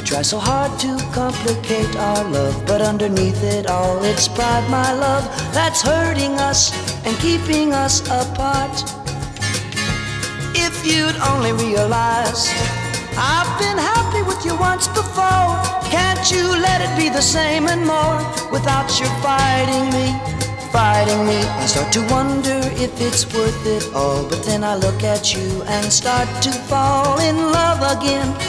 Try so hard to complicate our love, but underneath it all, it's pride, my love, that's hurting us and keeping us apart. If you'd only realize I've been happy with you once before, can't you let it be the same and more without you fighting me? I start to wonder if it's worth it all, but then I look at you and start to fall in love again.